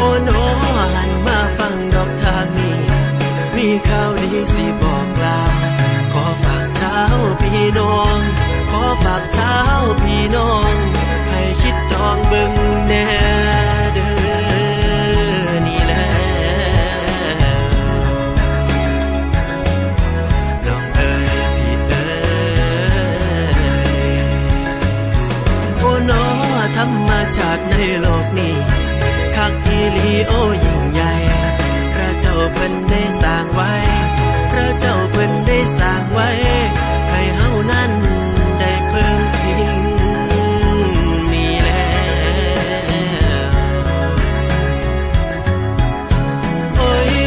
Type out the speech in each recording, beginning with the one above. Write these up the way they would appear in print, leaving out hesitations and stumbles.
โนหันมาฟังดอกทางนี้มีข่าวดีสิบอกลาขอฝากเช้าพี่น้องขอฝากเช้าพี่น้องให้คิดจองเบิ่งแน่เด้อนี่แหละน้องเอ๋ยพี่เอ๋ยโอ้น้อธรรมชาติในโลกนี้คักอีหลีโอ้ยิ่งใหญ่พระเจ้าเพิ่นได้สร้างไว้พระเจ้าเพิ่นได้สร้างไว้ให้เฮานั้นได้เพิ่งพิงนี่แหละโอ้ย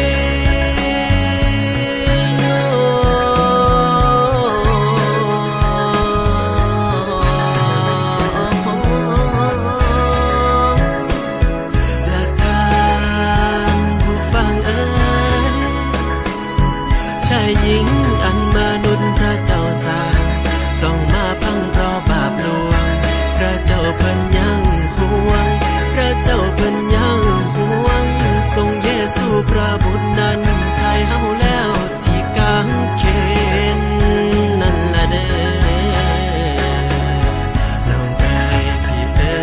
และท่านผู้ฟังเอ๋ยชายหญิงอันมนุษย์พระเจ้าสร้างต้องมาพังเพราะบาปลวงพระเจ้าเพิ่นยังห่วงพระเจ้าเพิ่นยังห่วงทรงเยซูพระบุตรนั้นไถ่เฮาแล้วที่กางเขนนั่นล่ะเด้อน้องเอ๋ยพี่เอ๋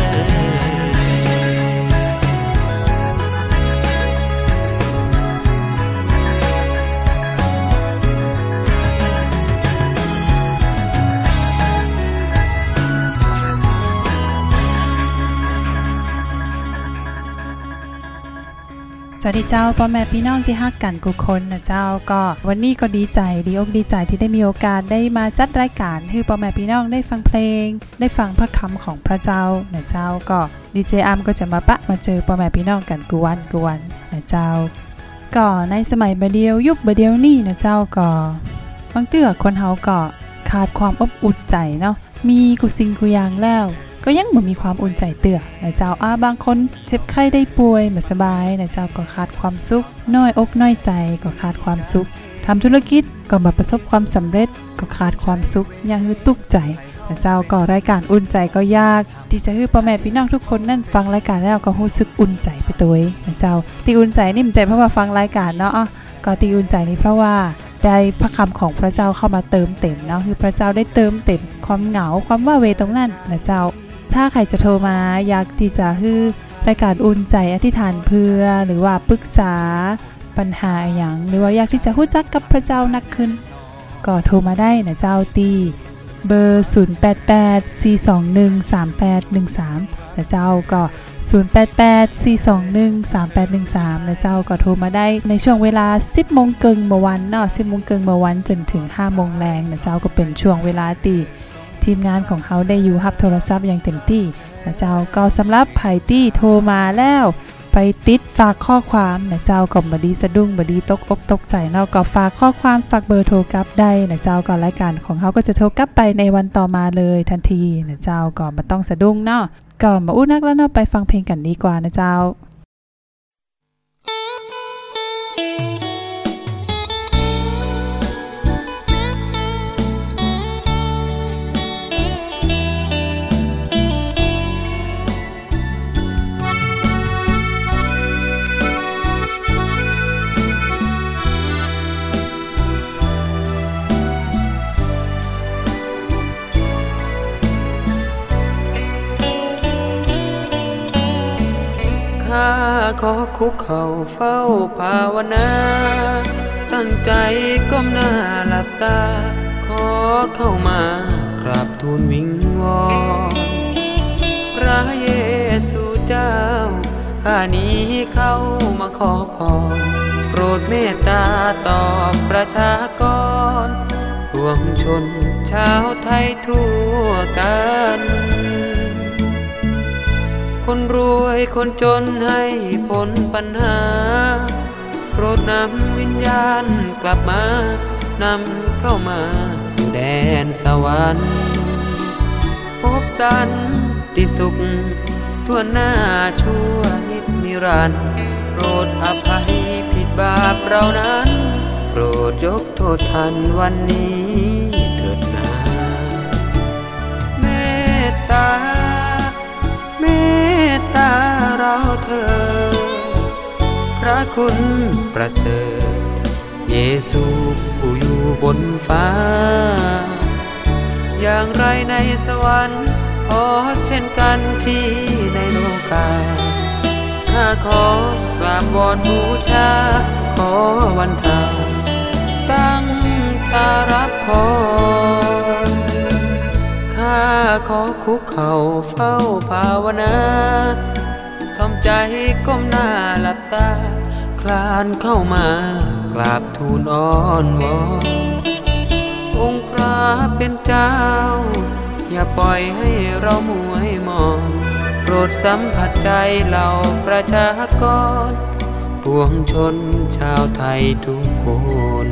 สวัสดีเจ้าพ่อแม่พี่น้องที่ฮักกันทุกคนนะเจ้าก็วันนี้ก็ดีใจดีอกดีใจที่ได้มีโอกาสได้มาจัดรายการให้พ่อแม่พี่น้องได้ฟังเพลงได้ฟังพระคำของพระเจ้านะเจ้าก็ดีเจอัมก็จะมาเจอพ่อแม่พี่น้องกันกุวันนะเจ้าก็ในสมัยบัดเดียวยุคบัดเดียวนี่นะเจ้าก็บางเตื้อคนเฮาก็ขาดความอบอุ่นใจเนาะมีกุสิ่งกุอย่างแล้วก็ยังบ่มีความอุ่นใจเตื้อนะเจ้าบางคนเจ็บไข้ได้ป่วยไม่สบายนะเจ้าก็ขาดความสุขน้อยอกน้อยใจก็ขาดความสุขทำธุรกิจก็บ่ประสบความสำเร็จก็ขาดความสุขอย่างคือตุกใจนะเจ้าก็รายการอุ่นใจก็ยากที่จะให้พ่อแม่พี่น้องทุกคนนั่นฟังรายการแล้วก็รู้สึกอุ่นใจไปตัวเองนะเจ้าที่อุ่นใจนี่มันใจเพราะว่าฟังรายการเนาะก็ที่อุ่นใจนี่เพราะว่าได้พระคำของพระเจ้าเข้ามาเติมเต็มเนาะคือพระเจ้าได้เติมเต็มความเหงาความว้าเวตรงนั้นนะเจ้าถ้าใครจะโทรมาอยากที่จะให้รายการอุ่นใจอธิษฐานเพื่อหรือว่าปรึกษาปัญหาอย่างหรือว่าอยากที่จะรู้จักกับพระเจ้านักขึ้นก็โทรมาได้นะเจ้าตีเบอร์0884213813นะเจ้าก็0884213813นะเจ้าก็โทรมาได้ในช่วงเวลา 10:00 นเมื่อวันเนาะ 10:00 นเมื่อวันจนถึง 5:00 นแลงนะเจ้าก็เป็นช่วงเวลาตีทีมงานของเขาได้อยู่รับโทรศัพท์อย่างเต็มที่นะเจ้าก็สำหรับไผที่โทรมาแล้วไปติดฝากข้อความนะเจ้าก็บ่ดีสะดุ้งบ่ดีตกอกตกใจเนาะก็ฝากข้อความฝากเบอร์โทรกลับได้นะเจ้าก็รายการของเขาก็จะโทรกลับไปในวันต่อมาเลยทันทีนะเจ้าก็บ่ต้องสะดุ้งเนาะก็มาอู้นักแล้วเนาะไปฟังเพลงกันดีกว่านะเจ้าขอคุกเข่าเฝ้าภาวนาตั้งใจก้มหน้าหลับตาขอเข้ามากราบทูลวิงวอนพระเยซูเจ้าข้านี้เข้ามาขอพรโปรดเมตตาตอบประชากรปวงชนชาวไทยทั่วกันคนรวยคนจนให้พ้นปัญหาโปรดนำวิญญาณกลับมานำเข้ามาสู่แดนสวรรค์พบสันติสุขทั่วหน้าชั่วนิจนิรันดร์โปรดอภัยผิดบาปเรานั้นโปรดยกโทษทันวันนี้เถิดนาเมตตาเราเถิดระคุณประเสริฐเยซูผู้อยู่บนฟ้าอย่างไรในสวรรค์ขอเช่นกันที่ในโลกาข้าขอกราบวอนบูชาขอวันทาตั้งตารับพรข้าขอคุกเข่าเฝ้าภาวนาทำใจก้มหน้าหลับตาคลานเข้ามากราบทูลอ้อนวอนองค์พระเป็นเจ้าอย่าปล่อยให้เรามัวหมองโปรดสัมผัสใจเหล่าประชากรปวงชนชาวไทยทุกคน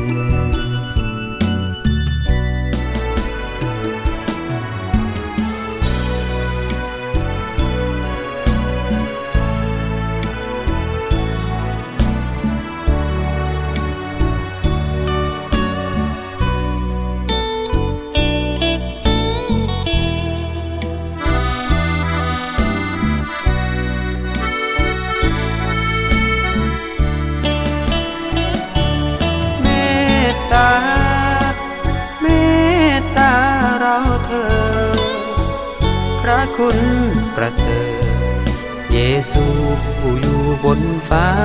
พระคุณประเสริฐเยซูผู้อยู่บนฟ้า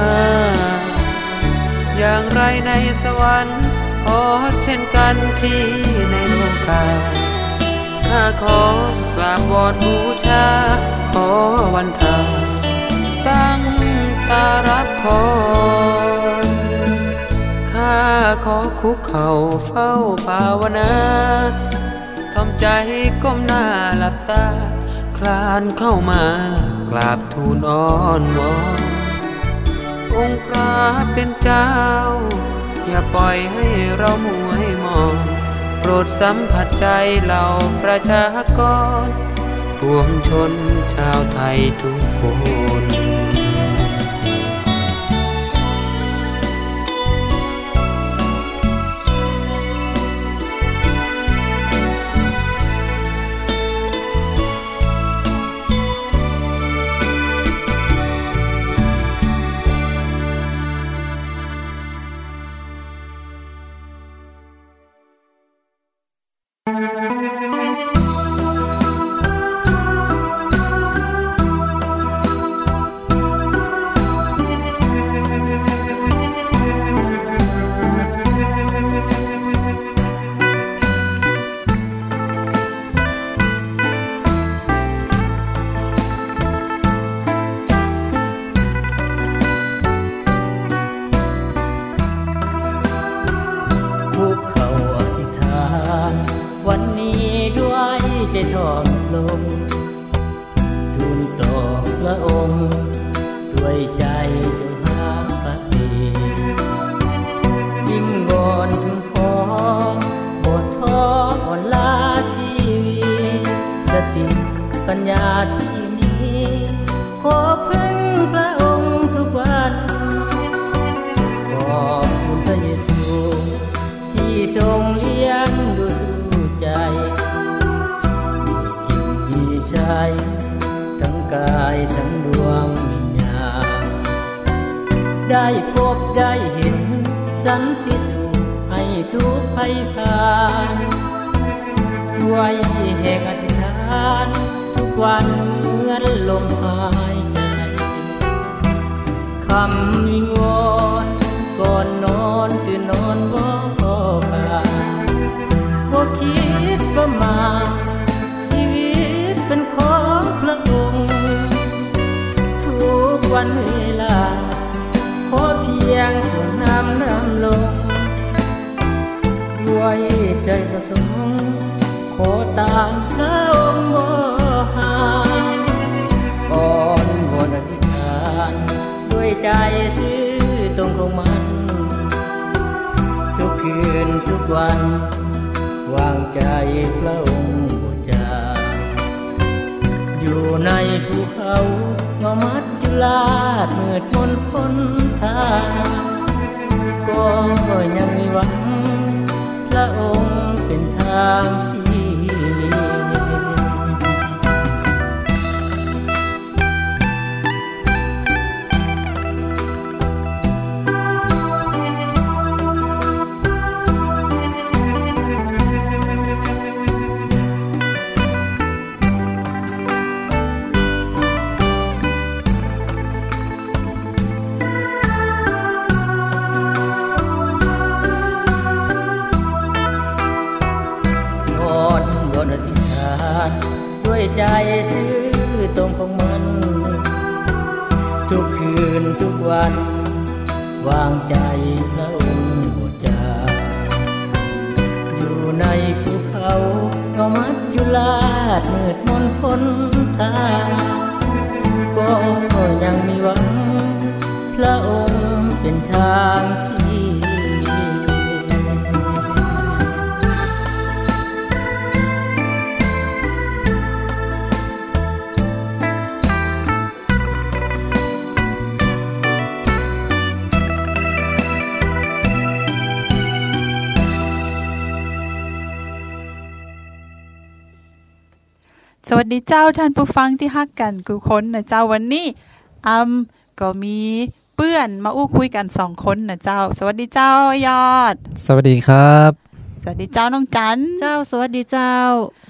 อย่างไรในสวรรค์ขอเช่นกันที่ในโลกาข้าขอกราบวอนบูชาขอวันทาตั้งตารับพรข้าขอคุกเข่าเฝ้าภาวนาทำใจก้มหน้าหลับตาคลานเข้ามากราบทูลอ้อนวอนองค์พระเป็นเจ้าอย่าปล่อยให้เรามัวหมองโปรดสัมผัสใจเหล่าประชากรปวงชนชาวไทยทุกคนทอดลงทูลต่อพระองค์ด้วยใจจงหาปฏิวิงวอนถึงขอบทท้ออ่อนล้าชีวิตสติปัญญาที่มีขอพึ่งพระองค์ทุกวันขอบคุณพระเยซูที่ทรงเลี้ยงดูสู่ใจใจทั้งกายทั้งดวงวิญญาณได้พบได้เห็นสันติสุขให้ทุกภัยผ่านด้วยแห่งอธิษฐานทุกวันเหมือนลมหายใจคำวิงวอนก่อนนอนตื่นนอนบ่คิดว่ามาเป็นของพระองค์ทุกวันเวลาขอเพียงส่วนน้ำลงด้วยใจประสงค์ขอตามพระองค์บ่ห่างอ่อนวอนอธิษฐานด้วยใจซื่อตรงของมันทุกคืนทุกวันวางใจพระองค์บูชาอยู่ในภูเขาเงามัจจุราชมืดมนพ้นทางก็ยังมีหวังพระองค์เป็นทางชีวิต ขทุกคืนทุกวันวางใจพระองค์บ่จาอยู่ในภูเขาก็มัจจุราชมืดมนพ้นทางก็ยังมีหวังพระองค์เป็นทางชีวิตสวัสดีเจ้าท่านผู้ฟังที่ฮักกันกูคนนะเจ้าวันนี้ก็มีเพื่อนมาอู้คุยกัน2คนนะเจ้าสวัสดีเจ้ายอดสวัสดีครับสวัสดีเจ้าน้องจันเจ้าสวัสดีเจ้า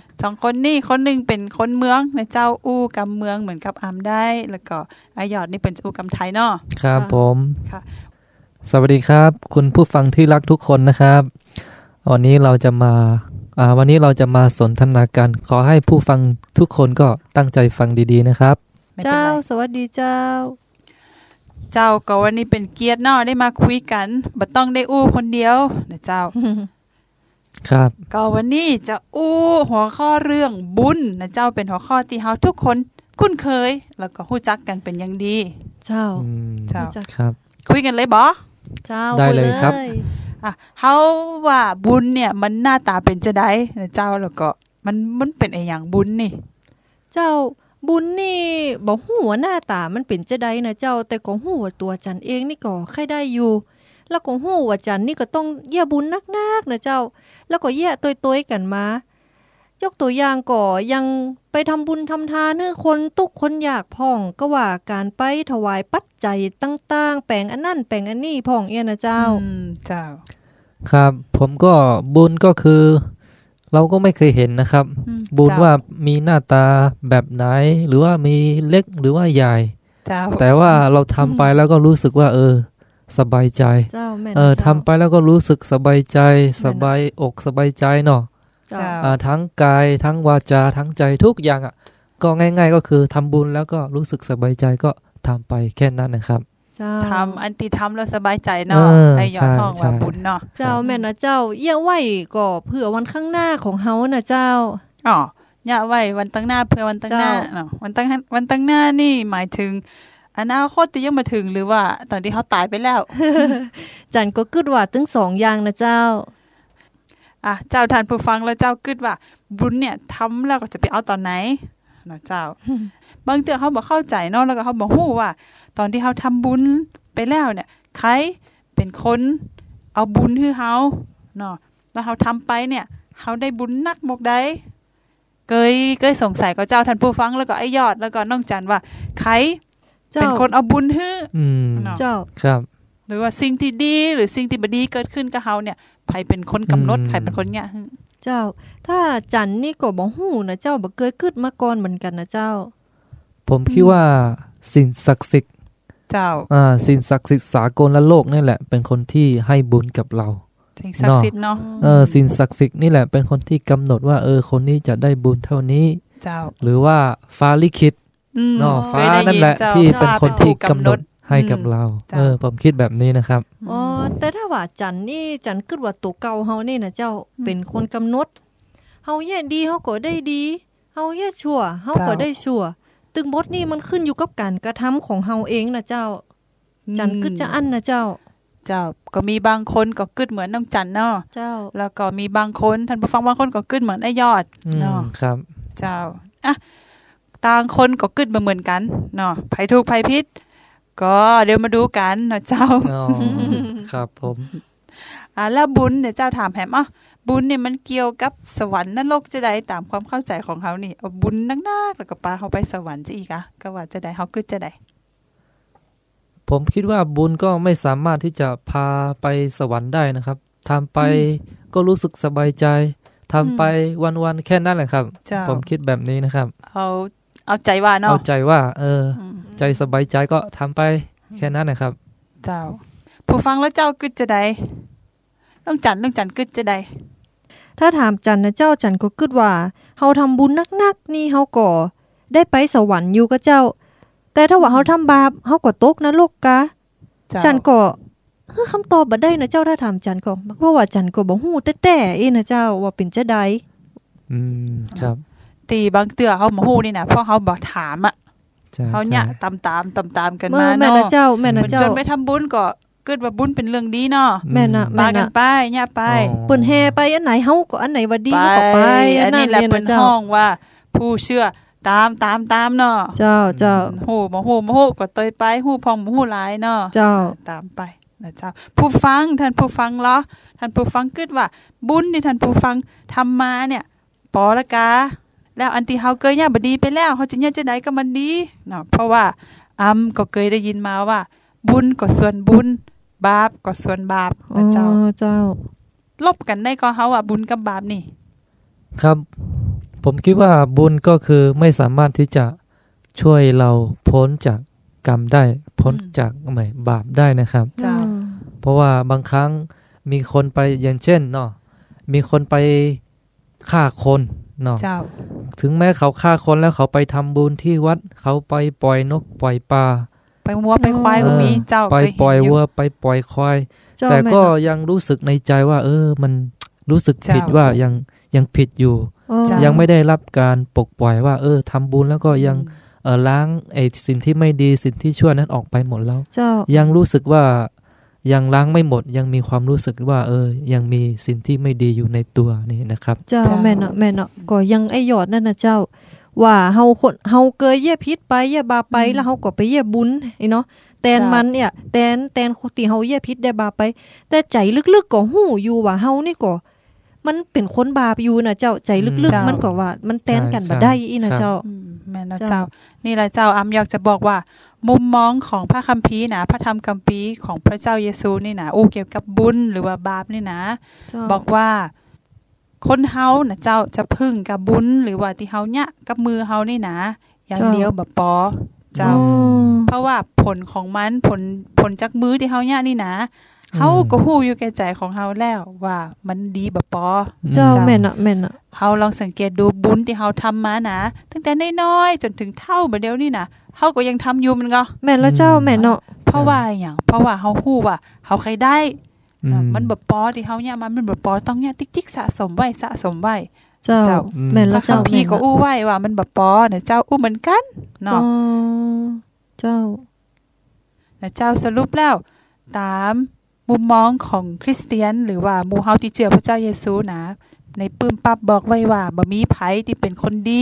2คนนี่คนนึงเป็นคนเมืองนะเจ้าอู้กำเมืองเหมือนกับได้แล้วก็ยอดนี่เป็นอู้กำไทยเนาะครับผมค่ะสวัสดีครับคุณผู้ฟังที่รักทุกคนนะครับวันนี้เราจะมาสนทนากันขอให้ผู้ฟังทุกคนก็ตั้งใจฟังดีๆนะครับเจ้าสวัสดีเจ้าก็วันนี้เป็นเกียรติเนาะได้มาคุยกันบ่ต้องได้อู้คนเดียวนะเจ้าครับก็วันนี้จะอู้หัวข้อเรื่องบุญนะเจ้าเป็นหัวข้อที่เฮาทุกคนคุ้นเคยแล้วก็รู้จักกันเป็นอย่างดีเจ้าครับคุยกันเลยบ่เจ้าได้เลยครับเฮาว่าบุญเนี่ยมันหน้าตาเป็นจะได้นะเจ้าแล้วก็มันเป็นไอ้หยังบุญนี่เจ้าบุญนี่บ่ฮู้ว่าหน้าตามันเป็นจะได้นะเจ้าแต่ก็ฮู้ว่าตัวจันเองนี่ก็ใครได้อยู่แล้วก็ฮู้ว่าจันนี่ก็ต้องเยี่ยบุญนักๆนะเจ้าแล้วก็เยี่ยต้อยๆกันมายกตัวอย่างก็ยังไปทำบุญทำทานให้คนทุกคนอยากพ่องก็ว่าการไปถวายปัจจัยต่างๆแปลงอันนั่นแปลงอันนี้พ่องเอียนะเจ้าเจ้าครับผมก็บุญก็คือเราก็ไม่เคยเห็นนะครับบุญว่ามีหน้าตาแบบไหนหรือว่ามีเล็กหรือว่าใหญ่แต่ว่าเราทำไปแล้วก็รู้สึกว่าสบายใจทำไปแล้วก็รู้สึกสบายใจสบายอกสบายใจเนาะทั้งกายทั้งวาจาทั้งใจทุกอย่างก็ง่ายๆก็คือทำบุญแล้วก็รู้สึกสบายใจก็ทำไปแค่นั้นนะครับทำอันที่ทำแล้วสบายใจเนาะให้ยอดห้องว่าบุญเนาะเจ้าแม่นะเจ้าเยี่ยไว้ก็เผื่อวันข้างหน้าของเฮานะเจ้าเนี่ยไว้วันตั้งหน้าเพื่อวันตั้งหน้าเนาะวันตั้งหน้านี่หมายถึงอนาคตจะยังมาถึงหรือว่าตอนที่เขาตายไปแล้วจันก็คิดว่าทั้ง2อย่างนะเจ้าเจ้าท่านผู้ฟังแล้วเจ้าคิดว่าบุญเนี่ยทำแล้วก็จะไปเอาตอนไหนเนาะเจ้า บางเทื่อเขาบ่เข้าใจเนาะแล้วก็เขาบ่ฮู้ว่าตอนที่เขาทำบุญไปแล้วเนี่ยใครเป็นคนเอาบุญให้เฮาเนาะแล้วเขาทำไปเนี่ยเขาได้บุญนักหมกใดเคยสงสัยกับเจ้าท่านผู้ฟังแล้วก็ไอ้ยอดแล้วก็น้องจันว่าใครเป็นคนเอาบุญให้เจ้าครับหรือว่าสิ่งที่ดีหรือสิ่งที่บ่ดีเกิดขึ้นกับเฮาเนี่ยใครเป็นคนกำหนดใครเป็นคนเนี่ยเจ้าถ้าจันนี่ก็บ่ฮู้นะเจ้าบ่เคยคิดมาก่อนเหมือนกันนะเจ้าผมคิดว่าสิ่งศักดิ์สิทธิ์เจ้าสิ่งศักดิ์สิทธิ์สากลและโลกนี่แหละเป็นคนที่ให้บุญกับเราสิ่งศักดิ์สิทธิ์เนาะสิ่งศักดิ์สิทธิ์นี่แหละเป็นคนที่กำหนดว่าคนนี้จะได้บุญเท่านี้เจ้าหรือว่าฟ้าลิขิตเนาะฟ้านั่นแหละที่เป็นคนที่กำหนดให้กับเราผมคิดแบบนี้นะครับแต่ถ้าว่าจันนี่จันคิดว่าตัวเก่าเฮานี่นะเจ้าเป็นคนกำหนดเฮาแย่ดีเฮาก็ได้ดีเฮาแย่ชั่วเฮาก็ได้ชั่วตึงบทนี่มันขึ้นอยู่กับการกระทำของเฮาเองนะเจ้าจันคิดจะอั้นนะเจ้าก็มีบางคนก็คิดเหมือนน้องจันเนาะเจ้าแล้วก็มีบางคนท่านผู้ฟังบางคนก็คิดเหมือนไอ้ยอดเนาะครับเจ้าต่างคนก็คิดเหมือนกันเนาะไผถูกไผผิดก็เดี๋ยวมาดูกันเนาะเจ้าครับผมแล้วบุญเนี่ยเจ้าถามแหมบุญเนี่ยมันเกี่ยวกับสวรรค์นรกจะได้ตามความเข้าใจของเขานี่เอาบุญนักๆแล้วก็ปาเขาไปสวรรค์จะอีกก็ว่าจะได้เขาคิดจะได้ผมคิดว่าบุญก็ไม่สามารถที่จะพาไปสวรรค์ได้นะครับทำไปก็รู้สึกสบายใจทำไปวันๆแค่นั้นแหละครับผมคิดแบบนี้นะครับเอาใจว่าเนาะเอาใจว่าใจสบายใจก็ทำไปแค่นั้นนะครับเจ้าผู้ฟังแล้วเจ้าคิดจะได้น้องจันคิดจะได้ถ้าถามจันนะเจ้าจันก็คิดว่าเฮาทำบุญนักๆนี่เฮาก็ได้ไปสวรรค์อยู่กับเจ้าแต่ถ้าว่าเฮาทำบาปเฮาก็ตกนรกกะจันก็คือคำตอบบ่ได้นะเจ้าถ้าถามจันก็เพราะว่าจันก็บ่ฮู้แต่ๆเองนะเจ้าว่าเป็นจังได๋ครับตีบางเตื้อเฮาบ่ฮู้นี่น่ะเพราะเฮาบ่ถามอ่ะเฮาเนี่ยตามกันมาเนาะแม่นะเจ้าแม่นะเจ้าจนไปทำบุญก็เกิดว่าบุญเป็นเรื่องดีเนาะแม่น่ะมากันไปเนี่ยไปเปิ้นแห่ไปอันไหนเฮาก็อันไหนว่าดีก็ไปอันนี้แหละเปิ้นห้องว่าผู้เชื่อตามเนาะเจ้าฮู้บ่ฮู้ก็ตยไปฮู้พองบ่ฮู้หลายเนาะเจ้าตามไปนะเจ้าผู้ฟังท่านผู้ฟังเหรอท่านผู้ฟังคิดว่าบุญที่ท่านผู้ฟังทำมาเนี่ยปอละกาแล้วอันที่เฮาเคยเนี่ยบ่ดีไปแล้วเฮาจะเนี่ยจะได้ก็มันดีเนาะเพราะว่าก็เคยได้ยินมาว่าบุญก็ส่วนบุญบาปก็ส่วนบาปนะเจ้าลบกันได้ก็เฮาว่าบุญกับบาปนี่ครับผมคิดว่าบุญก็คือไม่สามารถที่จะช่วยเราพ้นจากกรรมได้พ้นจากบาปได้นะครับเพราะว่าบางครั้งมีคนไปอย่างเช่นเนาะมีคนไปฆ่าคนเนาะถึงแม้เขาฆ่าคนแล้วเขาไปทำบุญที่วัดเขาไปปล่อยนกปล่อยปลาไปวัวไปควายก็มีเจ้าไปปล่อยวัวไปปล่อยควายแต่ก็ยังรู้สึกในใจว่ามันรู้สึกผิดว่ายังผิดอยู่ยังไม่ได้รับการปลดปล่อยว่าทำบุญแล้วก็ยังล้างไอ้สิ่งที่ไม่ดีสิ่งที่ชั่วนั้นออกไปหมดแล้วยังรู้สึกว่ายังล้างไม่หมดยังมีความรู้สึกว่ายังมีสิ่งที่ไม่ดีอยู่ในตัวนี่นะครับเจ้าแม่เนาะก็ยังไอ้ยอดนั่นน่ะเจ้าว่าเฮาเกยเย่พิษไปเย่บาไปแล้วเฮาก็ไปเย่บุญเนาะแตนมันเนี่ยแตนที่เฮาเย่พิษได้บาไปแต่ใจลึกๆก็ฮู้อยู่ว่าเฮานี่ก็มันเป็นคนบาปอยู่นะเจ้าใจลึกๆมันก็ว่ามันแตนกันบ่ได้อีนะเจ้าแม่นเจ้านี่แหละเจ้าอยากจะบอกว่ามุมมองของพระคัมภีร์นะพระธรรมคัมภีร์ของพระเจ้าเยซูนี่นะเกี่ยวกับบุญหรือว่าบาปนี่นะบอกว่าคนเฮานะเจ้าจะพึ่งกับบุญหรือว่าที่เฮาเนี่ยกับมือเฮานี่นะอย่างเดียวบ่พอเจ้าเพราะว่าผลของมันผลจากมือที่เฮาเนี่ยนี่นะเฮาก็ฮู้อยู่แก่ใจของเฮาแล้วว่ามันดีบ่พอเจ้าแม่นน่ะเฮาลองสังเกตดูบุญที่เฮาทำมานะตั้งแต่น้อยๆจนถึงเฒ่าบัดเดี๋ยวนี้นะเฮาก็ยังทำอยู่มันก็แม่นแล้วเจ้าแม่นเนาะเพราะว่าหยังเพราะว่าเฮาฮู้ว่าเฮาเคยได้มันบ่พอที่เฮาเนี่ยมันบ่พอต้องเนี่ยติ๊กๆสะสมไว้เจ้าแม่นแล้วเจ้าพี่ก็อู้ไว้ว่ามันบ่พอนะเจ้าอู้เหมือนกันเนาะเจ้านะเจ้าสรุปแล้วตามมุมมองของคริสเตียนหรือว่าหมู่เฮาที่เชื่อพระเจ้าเยซูนะในปื้มปั๊บบอกไว้ว่าบ่มีไผที่เป็นคนดี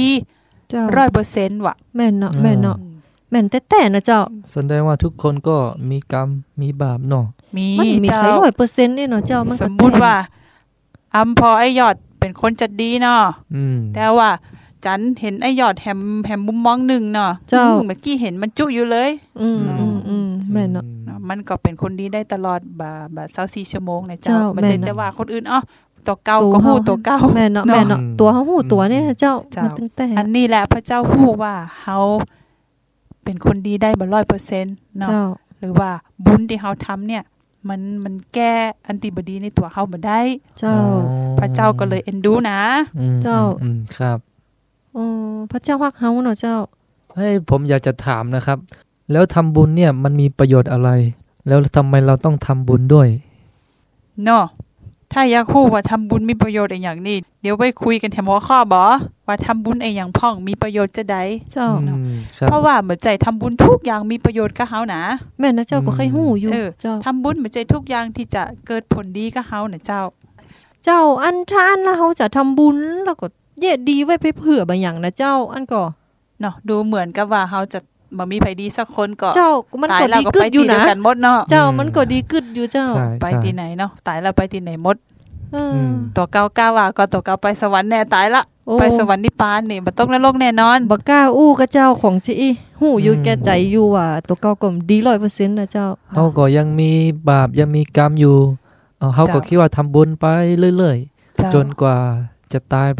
100% ว่ะแม่นเนาะแม่นแต่ๆนะเจ้าแสดงว่าทุกคนก็มีกรรมมีบาปเนาะมันมีใคร 100% นี่เนาะเจ้ามันสมมุติว่าพอไอ้ยอดเป็นคนจัดดีเนาะแต่ว่าจันเห็นไอ้ยอดแฮมมุมมองนึงเนาะเมื่อกี้เห็นมันจุอยู่เลยแม่นเนาะมันก็เป็นคนดีได้ตลอดบ่24ชั่วโมงนะเจ้ามันจะแต่ว่าคนอื่นตัวเก่าก็ฮู้ตัวเก่าแม่นเนาะตัวเฮาฮู้ตัวนี่เจ้ามันตั้งแต่อันนี้แหละพระเจ้าฮู้ว่าเฮาเป็นคนดีได้บ่ 100% เนาะหรือว่าบุญที่เฮาทำเนี่ยมันแก้อันติบดีในตัวเฮาบ่ได้เจ้าพระเจ้าก็เลยเอ็นดูนะเจ้าครับพระเจ้ารักเฮาเนาะเจ้าผมอยากจะถามนะครับแล้วทำบุญเนี่ยมันมีประโยชน์อะไรแล้วทำไมเราต้องทำบุญด้วยเนาะถ้าอยากรู้ว่าทำบุญมีประโยชน์อย่างนี้เดี๋ยวไปคุยกันแถมหัวข้อบ่ว่าทำบุญอย่างพ่องมีประโยชน์จะได้เจ้าเพราะว่าเหมือนใจทำบุญทุกอย่างมีประโยชน์กับเฮานะแม่นะเจ้าก็เคยฮู้อยู่เจ้าทำบุญเหมือนใจทุกอย่างที่จะเกิดผลดีกับเฮานะเจ้าอันถ้าอันแล้วเฮาจะทำบุญแล้วก็เย็ดดีไว้ไปเผื่อบางอย่างนะเจ้าอันก็เนาะดูเหมือนกับว่าเฮาจะบ่มีไผดีสักคนก็เจ้ามันก็ดีกึดอยู่นะกันหมดเนาะเจ้ามันก็ดีกึดอยู่เจ้าไปที่ไหนเนาะตายแล้วไปที่ไหนหมดตัวเก่ากล้าว่าก็ตัวเก่าไปสวรรค์แน่ตายละไปสวรรค์นิพพานนี่บ่ตกนรกแน่นอนบ่กล้าอู้กับเจ้าของจิฮู้อยู่แก่ใจอยู่ว่าตัวเก่าก็ดี 100% นะเจ้าเฮาก็ยังมีบาปยังมีกรรมอยู่เฮาก็คิดว่าทำบุญไปเรื่อยๆจนกว่าจะตายไปนั่นน่ะ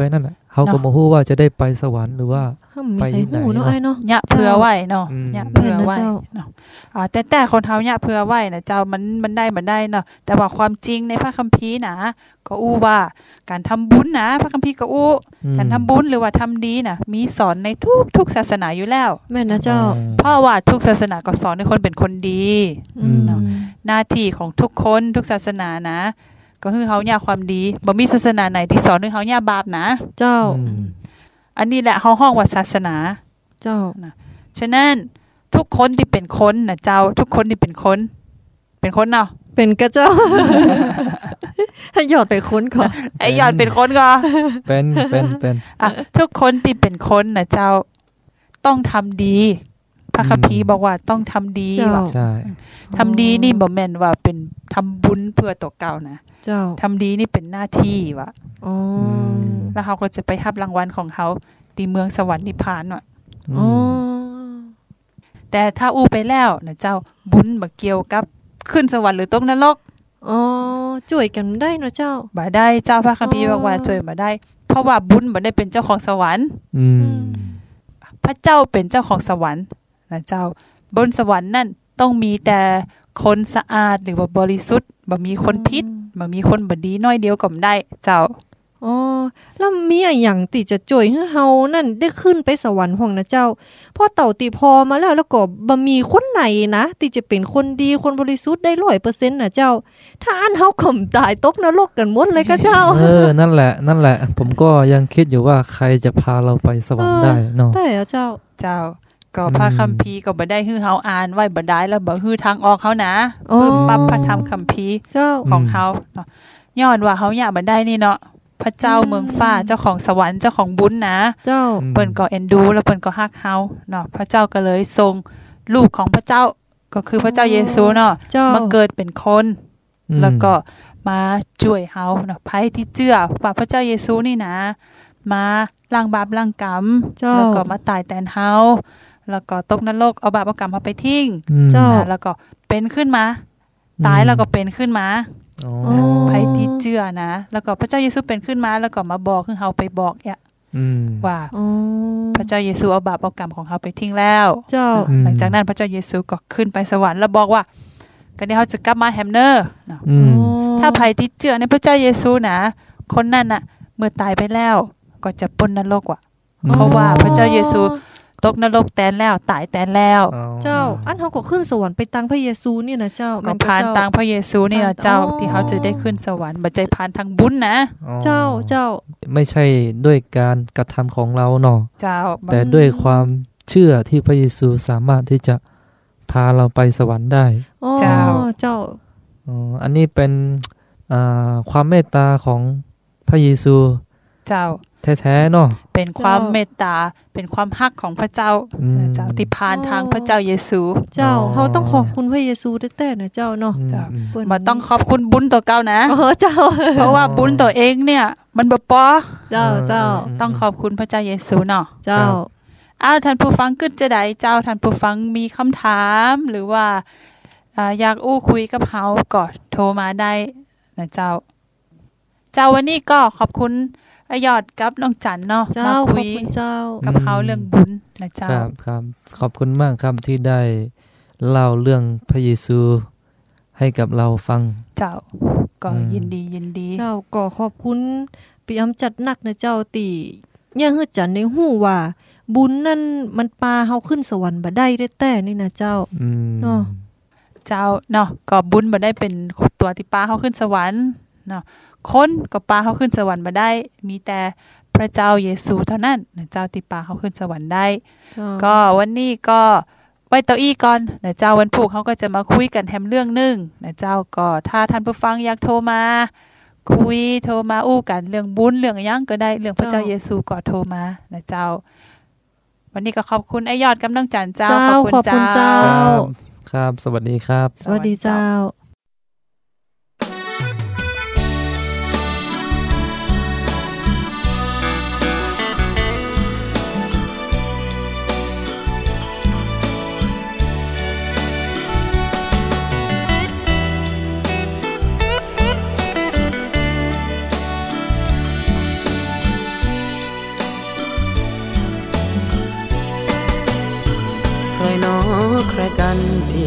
เขาก็บ่ฮู้ว่าจะได้ไปสวรรค์หรือว่าไปที่ไหนเนาะยะเผื่อไว้เนาะยะเผื่อไว้เนาะแต่คนเฮายะเผื่อไว้นะเจ้ามันได้เนาะแต่ว่าความจริงในพระคัมภีร์นะก็อู้ว่าการทำบุญนะพระคัมภีร์ก็อู้การทำบุญหรือว่าทำดีน่ะมีสอนในทุกศาสนาอยู่แล้วแม่นนะเจ้าเพราะว่าทุกศาสนาก็สอนให้คนเป็นคนดีเนาะหน้าที่ของทุกคนทุกศาสนานะก็คือเฮาย่าความดีบ่มีศาสนาไหนที่สอนให้เฮาย่าบาปนะเจ้าอันนี้แหละเฮาฮ้องว่าศาสนาเจ้านะฉะนั้นทุกคนที่เป็นคนนะเจ้าทุกคนที่เป็นคนเนาะเป็นกระเจ้าให้ยอดไปคนก่อนไอ้ยอดเป็นคนก่อนเป็นทุกคนที่เป็นคนนะเจ้าต้องทำดีพระคัมภีร์บอกว่าต้องทำดีว่ะใช่ทำดีนี่บ่แม่นว่าเป็นทำบุญเพื่อตัวเก่านะเจ้าทำดีนี่เป็นหน้าที่ว่ะแล้วเขาก็จะไปรับรางวัลของเขาที่เมืองสวรรค์นิพพานว่ะแต่ถ้าอู้ไปแล้วนะเจ้าบุญบ่เกี่ยวกับขึ้นสวรรค์หรือตกนรกช่วยกันได้เนาะเจ้าบ่ได้เจ้าพระคัมภีร์บอกว่าช่วยบ่ได้เพราะว่าบุญบ่ได้เป็นเจ้าของสวรรค์พระเจ้าเป็นเจ้าของสวรรค์นะเจ้าบนสวรรค์นั่นต้องมีแต่คนสะอาดหรือว่าบริสุทธิ์บ่มีคนผิดบ่มีคนบ่ดีน้อยเดียวก็บ่ได้เจ้าแล้วมีอะไรอย่างที่จะช่วยให้เฮานั่นได้ขึ้นไปสวรรค์ห้องนะเจ้าพอเต่าตีพอมาแล้วก็บ่มีคนไหนนะที่จะเป็นคนดีคนบริสุทธิ์ได้ 100% นะเจ้าถ้าอันเฮาข่มตายตกนรกกันหมดเลยก็เจ้านั่นแหละผมก็ยังคิดอยู่ว่าใครจะพาเราไปสวรรค์ได้เนาะได้เจ้าก็พระคัมภีร์ก็บ่ได้ฮือเฮาอ่านไว้บ่ได้แล้วบ่ฮือทางออกเฮานะปึ๊บปั๊บพระธรรมคัมภีร์ของเฮาเนาะย้อนว่าเฮาอยากบ่ได้นี่เนาะพระเจ้าเมืองฟ้าเจ้าของสวรรค์เจ้าของบุญนะเจ้าเปิ้นก็เอ็นดูแล้วเปิ้นก็ฮักเฮาเนาะพระเจ้าก็เลยส่งลูกของพระเจ้าก็คือพระเจ้าเยซูเนาะมาเกิดเป็นคนแล้วก็มาช่วยเฮาเนาะไผที่เชื่อว่าพระเจ้าเยซูนี่นะมาล้างบาปล้างกรรมแล้วก็มาตายแทนเฮาแล้วก็ตกนรกเอาบาปเอากรรมเฮาไปทิ้งแล้วก็เป็นขึ้นมาตายแล้วก็เป็นขึ้นมาไผที่เชื่อนะแล้วก็พระเจ้าเยซูเป็นขึ้นมาแล้วก็มาบอกคือเฮาไปบอกว่าพระเจ้าเยซูเอาบาปเอากรรมของเฮาไปทิ้งแล้วหลังจากนั้นพระเจ้าเยซูก็ขึ้นไปสวรรค์แล้วบอกว่ากันนี้เฮาจะกลับมาแฮมเนอร์เนาะถ้าไผที่เชื่อในพระเจ้าเยซูนะคนนั้นน่ะเมื่อตายไปแล้วก็จะพ้นนรกว่ะเพราะว่าพระเจ้าเยซูตกนรกแตนแล้วตายแตนแล้วเจ้าอันเฮาก็ขึ้นสวรรค์ไปตังพระเยซูนี่นะเจ้าก็ผ่านตังพระเยซูนี่นะเจ้าที่เฮาจะได้ขึ้นสวรรค์บ่ใจผ่านทางบุญนะเจ้าไม่ใช่ด้วยการกระทำของเราเนาะเจ้าแต่ด้วยความเชื่อที่พระเยซูสามารถที่จะพาเราไปสวรรค์ได้เจ้าอันนี้เป็นความเมตตาของพระเยซูเจ้าแท้ๆเนาะเป็นความเมตตาเป็นความฮักของพระเจ้าที่ผ่านทางพระเจ้าเยซูเจ้าเฮาต้องขอบคุณพระเยซูแท้ๆนะเจ้าเนาะมาต้องขอบคุณบุญตัวเก่านะเจ้าเพราะว่าบุญตัวเองเนี่ยมันบ่พอเจ้าต้องขอบคุณพระเจ้าเยซูเนาะเจ้าท่านผู้ฟังคิดจะได้เจ้าท่านผู้ฟังมีคำถามหรือว่าอยากคุยกับเฮาก็โทรมาได้นะเจ้าวันนี้ก็ขอบคุณยอดกับน้องจันเนาะมาคุยกับเฮาเรื่องบุญนะเจ้าครับขอบคุณมากครับที่ได้เล่าเรื่องพระเยซูให้กับเราฟังเจ้าก็ยินดีเจ้าก็ขอบคุณพี่อำจัดหนักนะเจ้าติยังฮือจันได้ฮู้ว่าบุญนั่นมันพาเฮาขึ้นสวรรค์บ่ได้แต่นี่นะเจ้าเนาะเจ้าเนาะก็บุญบ่ได้เป็นตัวที่พาเฮาขึ้นสวรรค์เนาะคนก็ปาเขาขึ้นสวรรค์มาได้มีแต่พระเจ้าเยซูเท่านั้นนะเจ้าที่ปาเขาขึ้นสวรรค์ได้ก็วันนี้ก็ไว้เต้าอี้ก่อนนะเจ้าวันพุธเขาก็จะมาคุยกันแฮมเรื่องนึงนะเจ้าก็ถ้าท่านผู้ฟังอยากโทรมาอู้กันเรื่องบุญเรื่องหยังก็ได้เรื่องพระเจ้าเยซูก็โทรมานะเจ้าวันนี้ก็ขอบคุณไอ้ยอดกับน้องจันเจ้าขอบคุณเจ้าครับสวัสดีครับสวัสดีเจ้า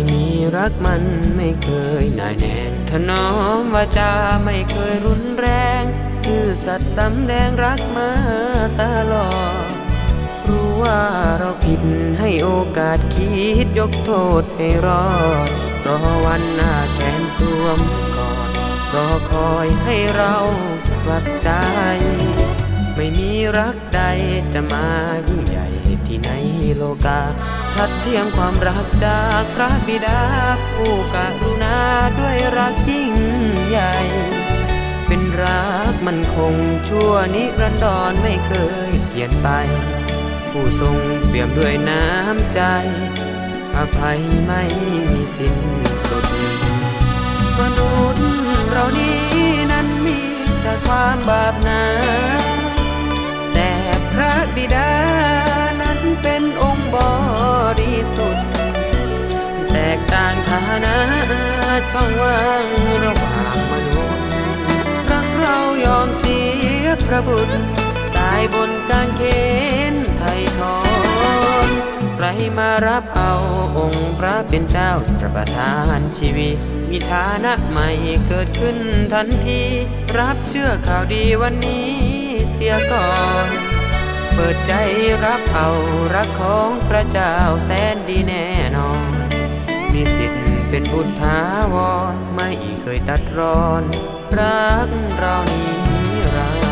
มีรักมันไม่เคยหน่ายแน่ถนอมวาจาไม่เคยรุนแรงซื่อสัตย์สำแดงรักมาตลอดรู้ว่าเราผิดให้โอกาสคิดยกโทษให้รอวันหน้าแขนสวมกอดรอคอยให้เรากลับใจไม่มีรักใดจะมายิ่งใหญ่ที่ในโลกาทัดเทียมความรักจากพระบิดาผู้กรุณาด้วยรักยิ่งใหญ่เป็นรักมันคงชั่วนิรันดรไม่เคยเปลี่ยนไปผู้ทรงเปี่ยมด้วยน้ำใจอภัยไม่มีสิ้นสุดมนุษย์เรานี้นั้นมีแต่ความบาปหนาแต่พระบิดานั้นเป็นองค์บริสุทธิ์แตกต่างฐานะช่องว่างระหว่างมนุษย์รักเรายอมเสียพระบุตรตายบนกางเขนไถ่ถอนใครมารับเอาองค์พระเป็นเจ้าจะประทานชีวิตมีฐานะใหม่เกิดขึ้นทันทีรับเชื่อข่าวดีวันนี้เสียก่อนเปิดใจรับเอารักของพระเจ้าแสนดีแน่นอนมีสิทธิ์เป็นบุตรถาวรไม่เคยตัดรอนรักเรานี้รัก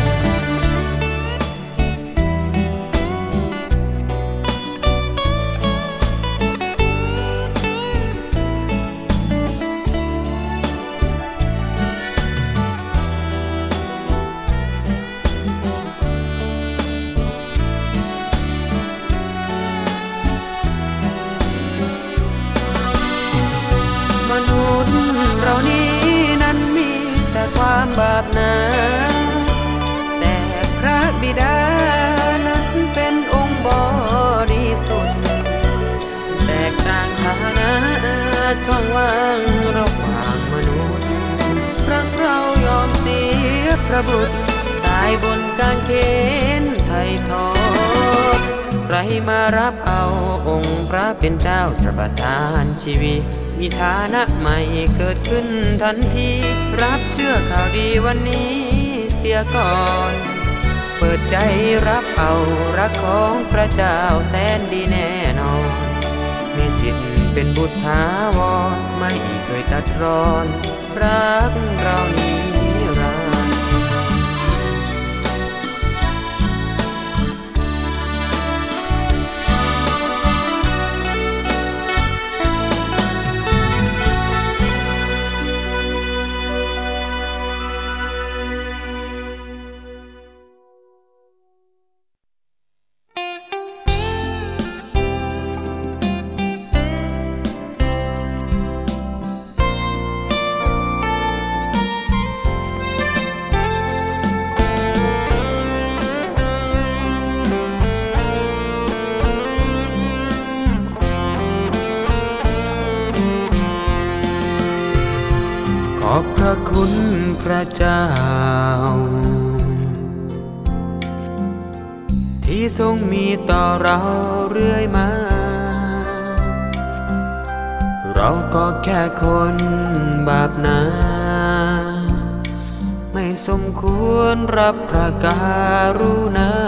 ความบาปหนาแต่พระบิดานั้นเป็นองค์บริสุทธิ์แตกต่างฐานะช่องว่างระหว่างมนุษย์รักเรายอมเสียพระบุตรตายบนกางเขนไถ่ถอนใครมารับเอาองค์พระเป็นเจ้าจะประทานชีวิตมีฐานะใหม่เกิดขึ้นทันทีรับเชื่อข่าวดีวันนี้เสียก่อนเปิดใจรับเอารักของพระเจ้าแสนดีแน่นอนมีสิทธิ์เป็นบุตรถาวรไม่เคยตัดรอนรักเรานี้รักขอบพระคุณพระเจ้าที่ทรงมีต่อเราเรื่อยมาเราก็แค่คนบาปหนาไม่สมควรรับพระการุณา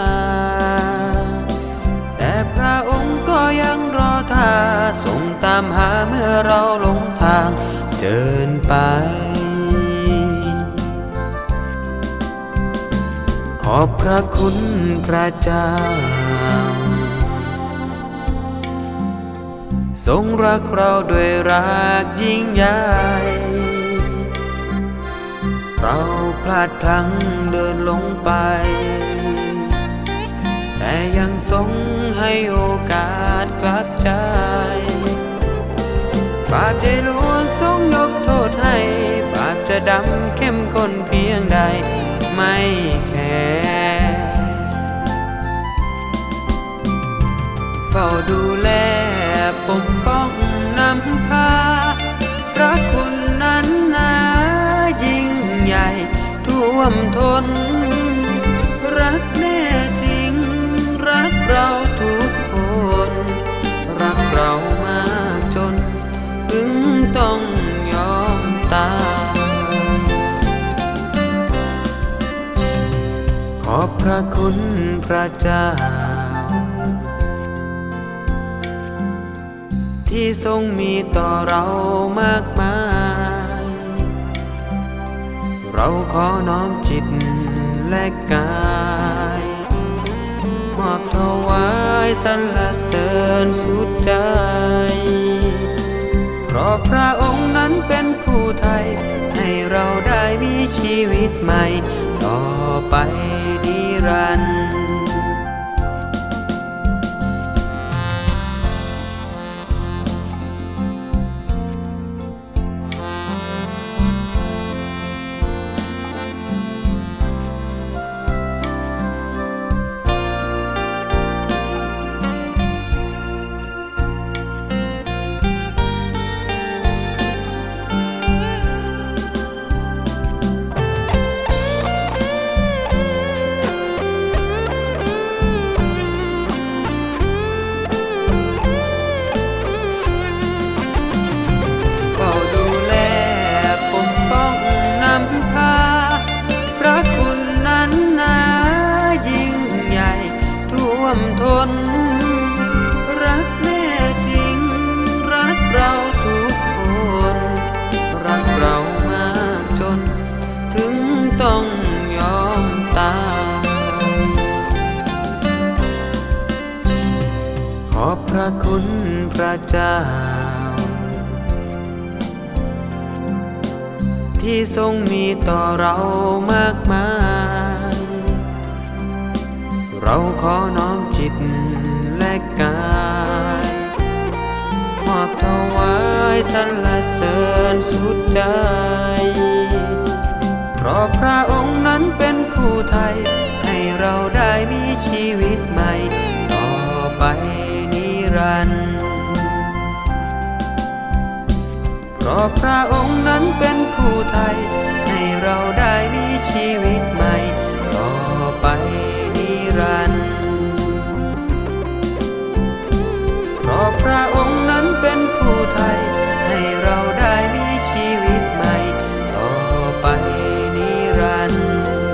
แต่พระองค์ก็ยังรอท่าทรงตามหาเมื่อเราหลงทางเดินไปขอบพระคุณพระเจ้าทรงรักเราด้วยรักยิ่งใหญ่เราพลาดพลั้งเดินลงไปแต่ยังทรงให้โอกาสกลับใจบาปได้ล้วนทรงยกโทษให้บาปจะดำเข้มข้นเพียงใดไม่แคร์เฝ้าดูแลปกป้องนำพาพระคุณนั้นนายิ่งใหญ่ท่วมท้นรักแน่จริงรักเราทุกคนรักเรามากจนพระคุณพระเจ้าที่ทรงมีต่อเรามากมายเราขอน้อมจิตและกายมอบถวายสรรเสริญสุดใจเพราะพระองค์นั้นเป็นผู้ไทยให้เราได้มีชีวิตใหม่ต่อไปนิรันดร์รักแน่จริงรักเราทุกคนรักเรามากจนถึงต้องยอมตายขอบพระคุณพระเจ้าที่ทรงมีต่อเรามากมายเราขอน้อมจิตและกายมอบถวายสรรเสริญสุดใจเพราะพระองค์นั้นเป็นผู้ไทยให้เราได้มีชีวิตใหม่ต่อไปนิรันดร์เพราะพระองค์นั้นเป็นผู้ไทยให้เราได้มีชีวิตใหม่ต่อไปนิรันดร์เพราะพระองค์นั้นเป็นผู้ไทยให้เราได้มีชีวิตใหม่ต่อไปนิรันดร์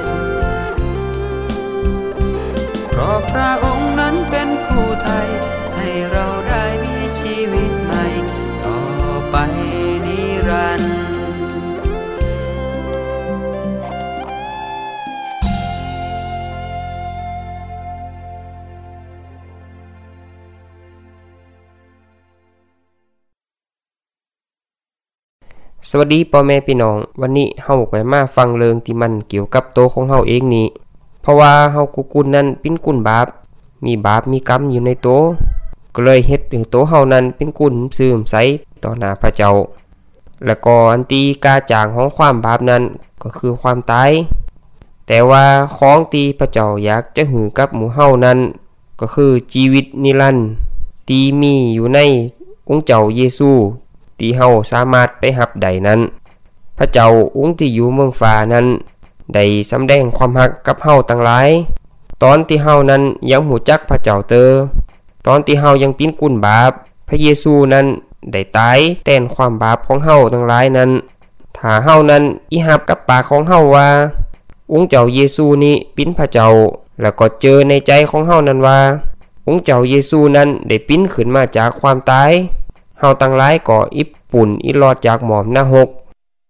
เพราะพระองค์นั้นเป็นผู้ไทยให้เราได้มีชีวิตใหม่ต่อไปนิรันดร์สวัสดีพ่อแม่พี่น้องวันนี้เฮาก็มาฟังเรื่องที่มันเกี่ยวกับโตของเฮาเองนี้เพราะว่าเฮากุนั้นเป็นกุนบาปมีบาปมีกรรมอยู่ในโตก็เลยเฮ็ดให้โตเฮานั้นเป็นกุนเสื่อมใสต่อหน้าพระเจ้าและก็อันตีกาจางของความบาปนั้นก็คือความตายแต่ว่าของที่พระเจ้าอยากจะหือกับหมู่เฮานั้นก็คือชีวิตนิรันดร์ที่มีอยู่ในองค์เจ้าเยซูที่เฮาสามารถไปรับได้นั้นพระเจ้าองค์ที่อยู่เมืองฟ้านั้นได้สำแดงความรักกับเฮาทั้งหลายตอนที่เฮานั้นยังหูจักพระเจ้าตอนที่เฮายังเป็นกุนบาปพระเยซูนั้นได้ตายแทนความบาปของเฮาทั้งหลายนั้นถ้าเฮานั้นอิรับกับปากของเฮาว่าองค์เจ้าเยซูนี้เป็นพระเจ้าแล้วก็เจอในใจของเฮานั้นว่าองค์เจ้าเยซูนั้นได้ปิ้นขึ้นมาจากความตายเฮาทั้งหลายก็อิบปุ่นอิรอดจากหมอมนรก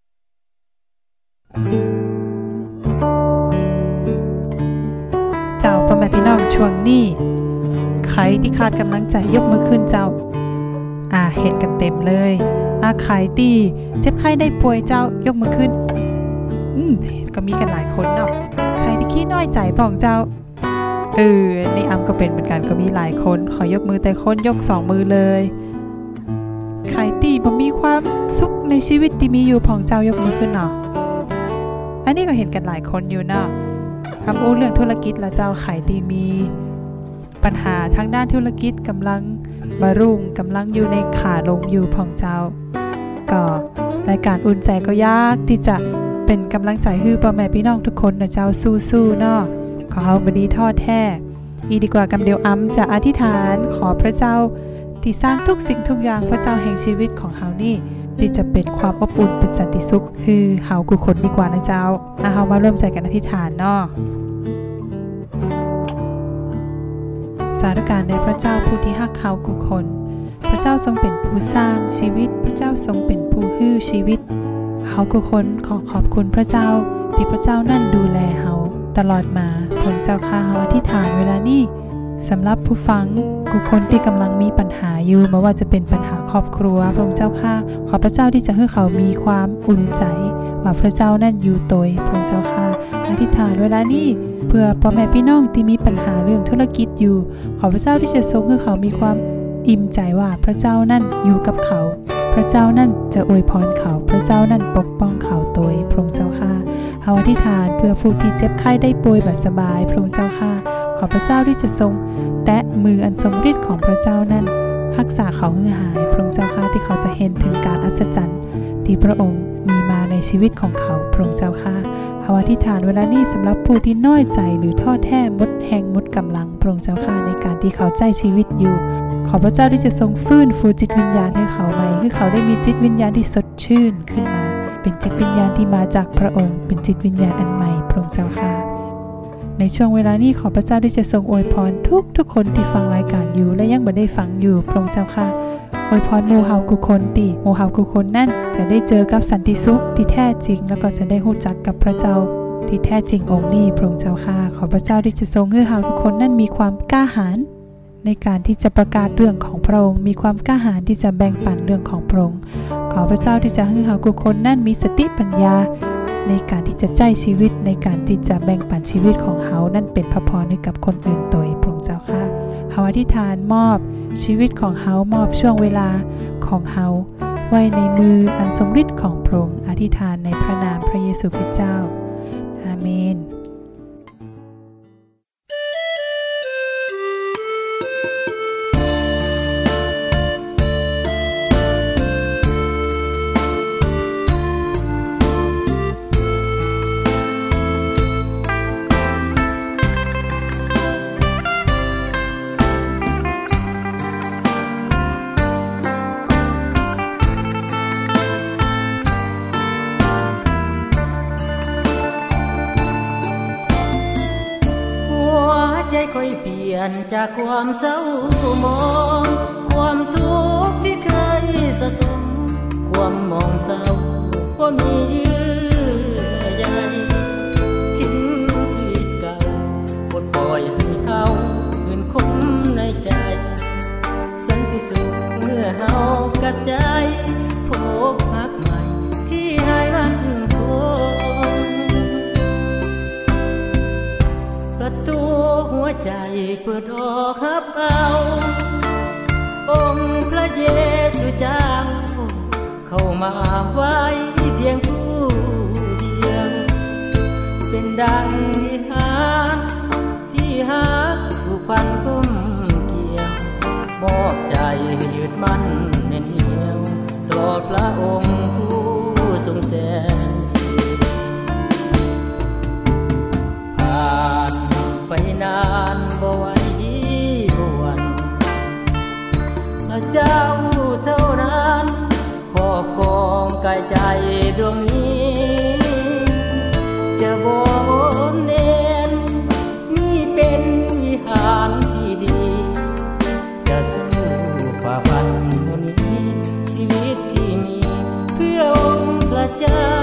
เจ้าพ่อแม่พี่น้องช่วงนี้ใครที่ขาดกำลังใจยกมือขึ้นเจ้าเห็นกันเต็มเลยใครที่เจ็บไข้ได้ป่วยเจ้ายกมือขึ้นก็มีกันหลายคนเนาะใครที่ขี้น้อยใจพ่องเจ้านี่ก็เป็นเหมือนกันก็มีหลายคนขอยกมือแต่คนยก2มือเลยใครที่บ่มีความสุขในชีวิตที่มีอยู่พ่องเจ้ายกมือขึ้นเนาะอันนี้ก็เห็นกันหลายคนอยู่เนาะอู้เรื่องธุรกิจแล้วเจ้าใครที่มีปัญหาทางด้านธุรกิจกำลังบารุ่งกำลังอยู่ในขาลงอยู่พ่องเจ้าก็รายการอุ่นใจก็ยากที่จะเป็นกำลังใจให้พ่อแม่พี่น้องทุกคนนะเจ้าสู้ๆเนาะขอเฮาบ่ดีท้อแท้ดีกว่ากำเดียวจะอธิษฐานขอพระเจ้าที่สร้างทุกสิ่งทุกอย่างพระเจ้าแห่งชีวิตของเฮานี่ที่จะเป็นความอบอุ่นเป็นสันติสุขคือเฮากุคนดีกว่านะเจ้าเฮามาร่วมใจกันอธิษฐานเนาะสาธุการแด่พระเจ้าผู้ที่ฮักเฮาทุกคนพระเจ้าทรงเป็นผู้สร้างชีวิตพระเจ้าทรงเป็นผู้ฮื้อชีวิตเฮาทุกคนขอขอบคุณพระเจ้าที่พระเจ้านั่นดูแลเฮาตลอดมาพระเจ้าข้าเฮาอธิษฐานเวลานี้สำหรับผู้ฟังทุกคนที่กำลังมีปัญหาอยู่ไม่ว่าจะเป็นปัญหาครอบครัวพระองค์เจ้าข้าขอพระเจ้าที่จะให้เขามีความอุ่นใจว่าพระเจ้านั่นอยู่โดยพระองค์เจ้าข้าอธิษฐานเวลานี้เพื่อพ่อแม่พี่น้องที่มีปัญหาเรื่องธุรกิจอยู่ขอพระเจ้าที่จะทรงให้เขามีความอิ่มใจว่าพระเจ้านั่นอยู่กับเขาพระเจ้านั่นจะอวยพรเขาพระเจ้านั่นปกป้องเขาโดยพระองค์เจ้าข้าเอาอธิษฐานเพื่อผู้ที่เจ็บไข้ได้ป่วยบัดสบายพระองค์เจ้าข้าขอพระเจ้าที่จะทรงแตะมืออันทรงฤทธิ์ของพระเจ้านั่นรักษาเขาให้หายพระองค์เจ้าข้าที่เขาจะเห็นถึงการอัศจรรย์ที่พระองค์มีมาในชีวิตของเขาพระองค์เจ้าข้าเอาอธิษฐานเวลานี้สำหรับผู้ที่น้อยใจหรือท้อแท้หมดแรงหมดกำลังพระองค์เจ้าข้าในการที่เขาใช้ชีวิตอยู่ขอพระเจ้าที่จะทรงฟื้นฟูจิตวิญญาณให้เขาใหม่ให้เขาได้มีจิตวิญญาณที่สดชื่นขึ้นมาเป็นจิตวิญญาณที่มาจากพระองค์เป็นจิตวิญญาณอันใหม่พระองค์เจ้าข้าในช่วงเวลานี้ขอพระเจ้าที่จะทรงอวยพรทุกคนที่ฟังรายการอยู่และยังไม่ได้ฟังอยู่พระองค์เจ้าข้าอวยพรหมู่เฮาทุกคนที่หมู่เฮาทุกคนนั่นจะได้เจอกับสันติสุขที่แท้จริงแล้วก็จะได้รู้จักกับพระเจ้าที่แท้จริงองค์นี้พระองค์เจ้าข้าขอพระเจ้าที่จะทรงให้เฮาทุกคนนั่นมีความกล้าหาญในการที่จะประกาศเรื่องของพระองค์มีความกล้าหาญที่จะแบ่งปันเรื่องของพระองค์ขอพระเจ้าที่จะให้เฮาทุกคนนั่นมีสติปัญญาในการที่จะใช้ชีวิตในการที่จะแบ่งปันชีวิตของเฮานั่นเป็นพระพรให้กับคนอื่นโดยพระองค์เจ้าข้าเฮาอธิษฐานมอบชีวิตของเฮามอบช่วงเวลาของเฮาไว้ในมืออันทรงฤทธิ์ของพระองค์อธิษฐานในพระนามพระเยซูคริสต์เจ้าอาเมนค่อยเปลี่ยนจากความเศร้ามองความทุกข์ที่เคยสะสมความมองเศร้าว่ามีเยื่อใยทิ้งชีวิตเก่าปลดปล่อยให้เฮาคืนคมในใจสันติสุขเมื่อเฮากัดใจพบรักใหม่ที่หายวันคงประตูหัวใจเปิดออกรับเอาองค์พระเยซูเจ้าเข้ามาไว้เพียงผู้เดียวเป็นดังนิทานที่ฮักผูกพันก้มเกี่ยวมอบใจยืดมั่นแน่นเหนียวต่อพระองค์ผู้ทรงแสนผ่านไปนานบ่ไหวบ่หวั่นพระเจ้าเท่านั้นครอบครองกายใจดวงนี้จะบ่เน้นมีเป็นวิหารที่ดีจะสู้ฝ่าฟันวันนี้ชีวิตที่มีเพื่อองค์พระเจ้า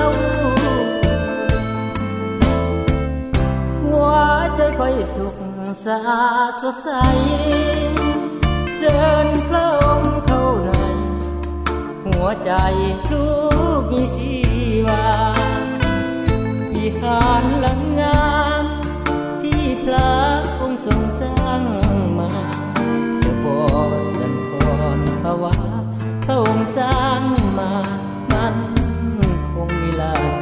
หัวใจค่อยสุขสะอาดสดใสเชิญพระองค์เข้าในหัวใจลูกมีชีวาวิหารหลังงามที่พระองค์ทรงสร้างมาจะบ่สั่นคลอนภาวะพระองค์สร้างมามันคงนิรันดร์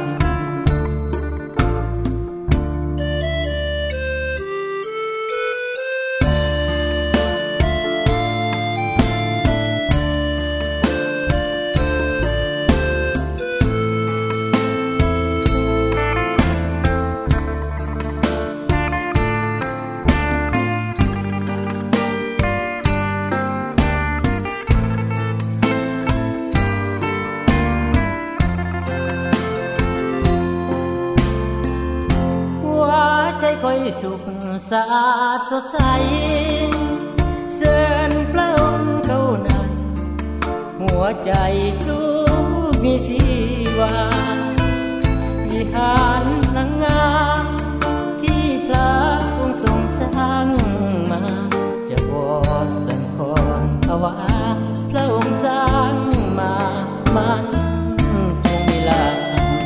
ค่อยสุขสะอาดสดใสหัวใจลูกมีชีวาวิหารนางงามที่พระองค์ทรงสร้างมาจะวอสังขรภาวะพระองค์สร้างมามันคงมีลา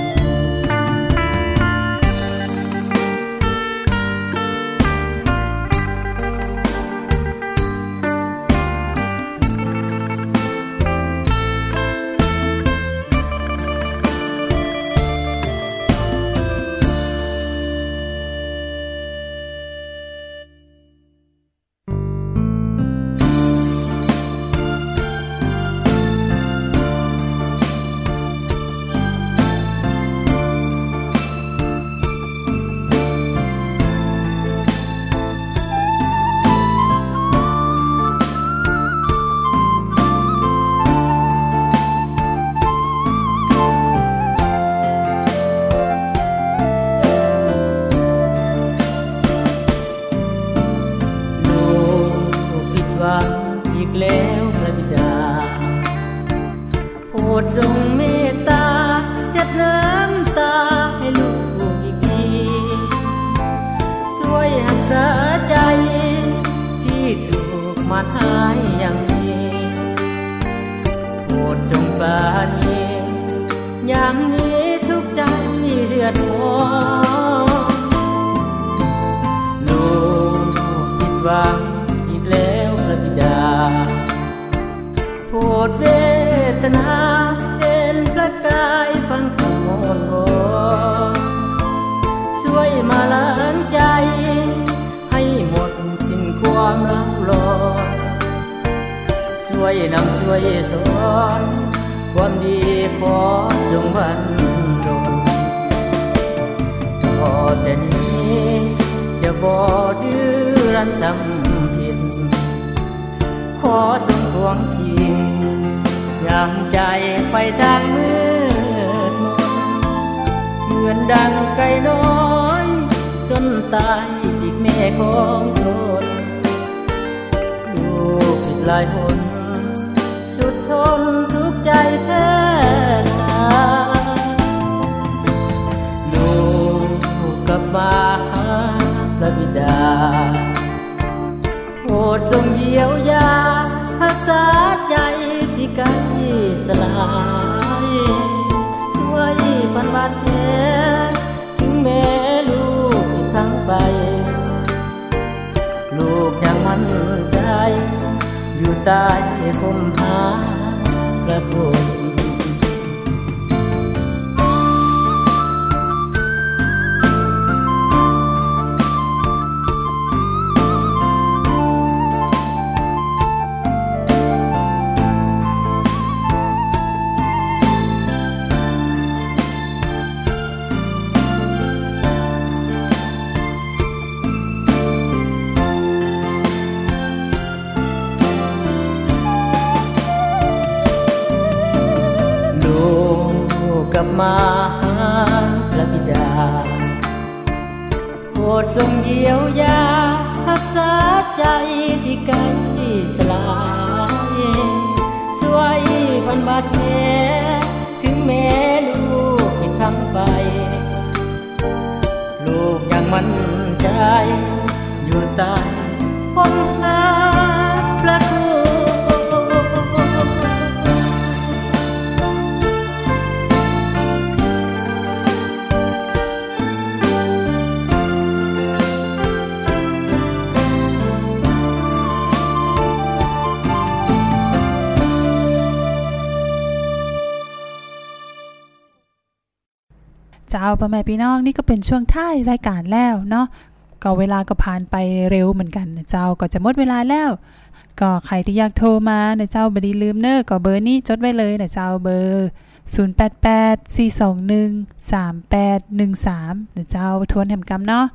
อีกแล้วพระบิดาโปรดทรงเมตตาเช็ดน้ำตาให้ลูกอีกทีช่วยรักษาใจที่ถูกมาหายอย่างนี้โปรดจงปราณียามนี้ทุกใจเดือดร้อนลูกผิดหวังอีกแล้วพระบิดาโปรดเวทนาเป็นประกายฟังคำอ้อนวอนช่วยมาล้างใจให้หมดสิ้นความร้าวร้อนช่วยนำช่วยสอนความดีขอทรงบันดลต่อแต่นี้จะบ่ดื้อรั้นทำผิดขอทรงทวงทียามใจไฟทางมืดมนเหมือนดังไก่น้อยสนตายปีกแม่ของตนลูกผิดหลายหนสุดทนทุกใจแท้ตาลูกกลับมาหาพระบิดาโปรดทรงเยียวยารักษาใจที่ใกล้สลายช่วยบรรบาดแผลถึงแม่ลูกอีกทั้งไปลูกยังมั่นใจอยู่ใต้คมหาพระคุณ ลับมาหาพระบิดาโปรดทรงเยียวยารักษาใจที่ใกล้สลายช่วยบรรบาดแผลถึงแม่ลูกผิดทั้งไปลูกยังมั่นใจอยู่ใต้ป้อมหาพระคุณเจ้าพ่อแม่พี่น้องนี่ก็เป็นช่วงท้ายรายการแล้วเนาะก็เวลาก็ผ่านไปเร็วเหมือนกันนะเจ้าก็จะหมดเวลาแล้วก็ใครที่อยากโทรมานะเจ้าบ่ได้ลืมเนอะก็เบอร์นี้จดไว้เลยนะเจ้าเบอร์0884213813นะเจ้าทวนแห่มกำเนาะ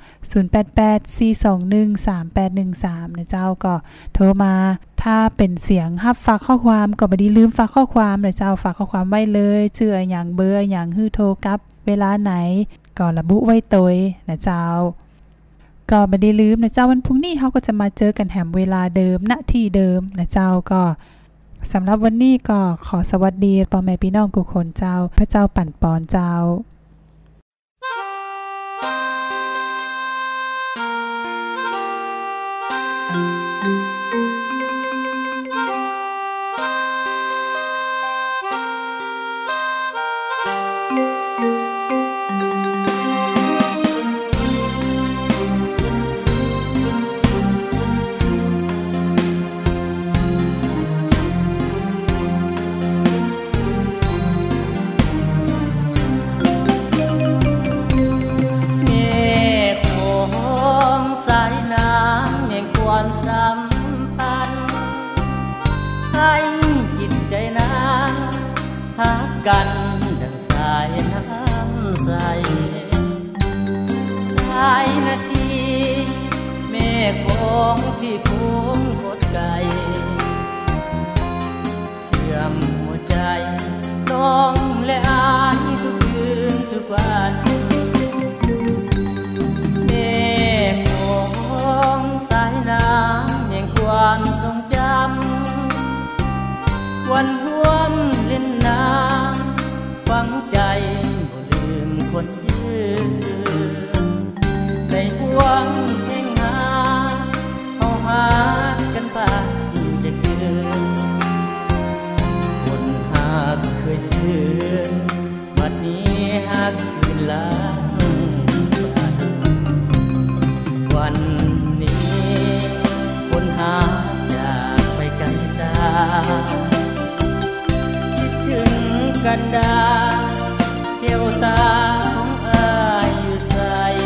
0884213813นะเจ้าก็โทรมาถ้าเป็นเสียงรับฝากข้อความก็บ่ได้ลืมฝากข้อความนะเจ้าฝากข้อความไว้เลยชื่ออะไรอย่างเบอร์อย่างฮื้อโทรกลับเวลาไหนก็ระบุไว้ตัวนะเจ้าก็ไม่ได้ลืมนะเจ้าวันพรุ่งนี้เขาก็จะมาเจอกันแหมเวลาเดิมณที่เดิมนะเจ้าก็สำหรับวันนี้ก็ขอสวัสดีพ่อแม่พี่น้องทุกคนเจ้าพระเจ้าปั่นปอนเจ้ากันดังสายน้ำใสสายนาทีแม่ของที่คุ้มกดไก่เสื่อมหัวใจต้องและอ่านทุกคืนทุกวันแม่ของสายน้ำแห่งความทรงจำวันร่วมเล่นน้ำฝังใจบ่ลืมคนยืนในห่วงแห่งหาเฮาหากันปานจะเกินคนหากเคยซื่นบัดนี้หากคืนล้างวันนี้คนหาจากไปไกลตากันดาเที่ยวตาของอายอยู่ใส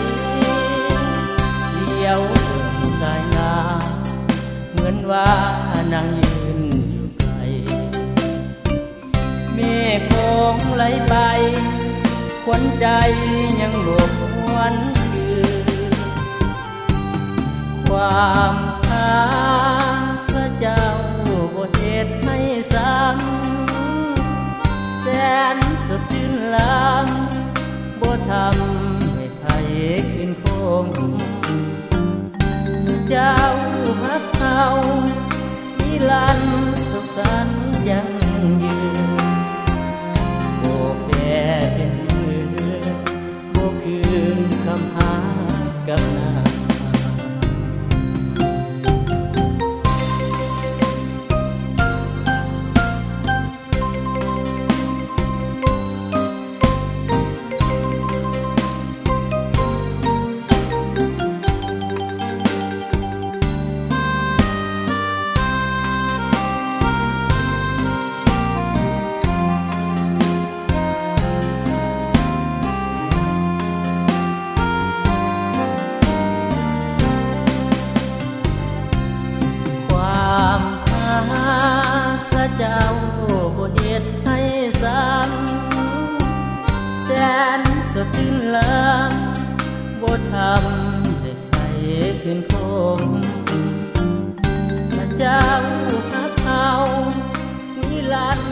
เลี้ยวถึงสายงามเหมือนว่านางยืนอยู่ไกลเมฆคงไหลไปควันใจยังบกหวนคือความหาพระเจ้าบ่เหตุให้ซ้ำแสนสดชื่นล้ำบ่ทำให้ไผคืนคงเจ้าฮักเฮานิรันดร์สุขสันต์ยังยืนบ่แปรเป็นมือบ่คืนคำหากับนาเจ้าบ่เหตุให้ซ้ำแสนสดชื่นล้ำบ่ทำให้ใครคืนคมพระเจ้าฮักเฮานิรันดร์